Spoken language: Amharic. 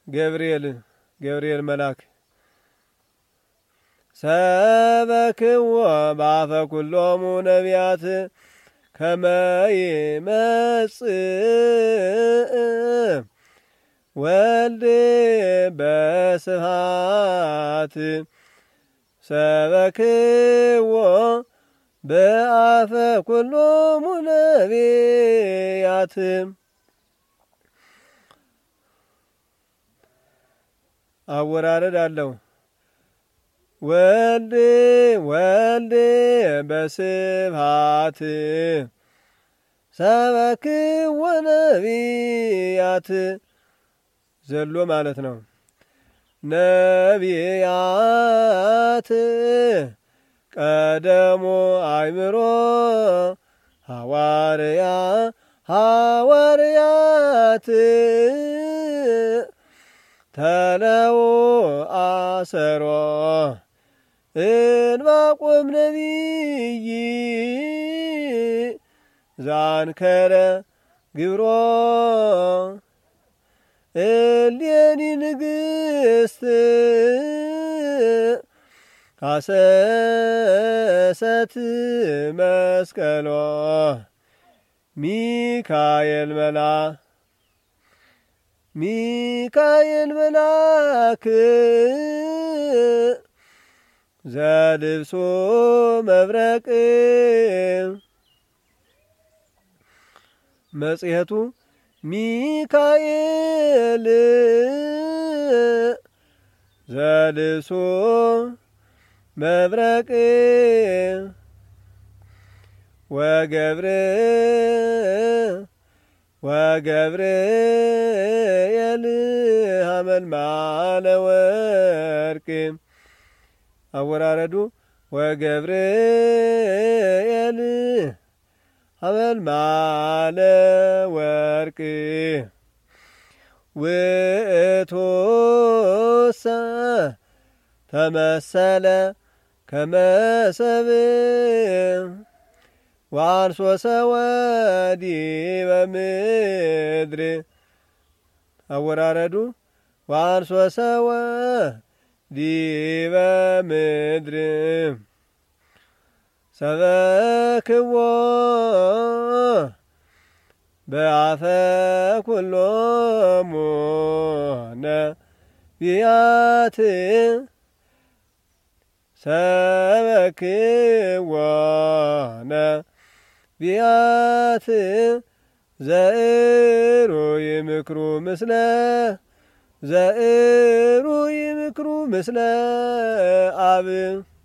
ገብርኤል መልአክ ሰበክዎ በአፈ ኩሎሙ ነቢያት ከመ ይመጽእ ወልድ በስብሐት ሰበክዎ በአፈ ኩሎሙ ነቢያት። አወራረድ አለው። ወልድ በስብሐት ሰበክዎ ነቢያት ዘሎ ማለት ነው። ነቢያት ቀደሞ አእምሮ ሐዋርያት ተለው አሰሮ ዕንባቆም ነቢይ ዛንከረ ግብሮ እሌኒ ንግሥት ካሰሰት መስቀሎ ሚካኤል መልአክ ዘልብሶ መብረቅ መጽሔቱ ሚካኤል ዘልብሶ መብረቅ ወገብርኤል ሐመልማለ ወርቅ። አወራረዱ ወገብርኤል ሐመልማለ ወርቅ ውእቱሰ ተመሰለ ከመ ሰብእ ወአንሶ ሰወዲበ ምድር። አወራረዱ ወአንሶ ሰወዲበ ምድር ሰበክዎ በአፈ ኩሎሙ ነቢያት ሰበክዎ ነቢያት ዘእሩይ ምክሩ ምስለ አብ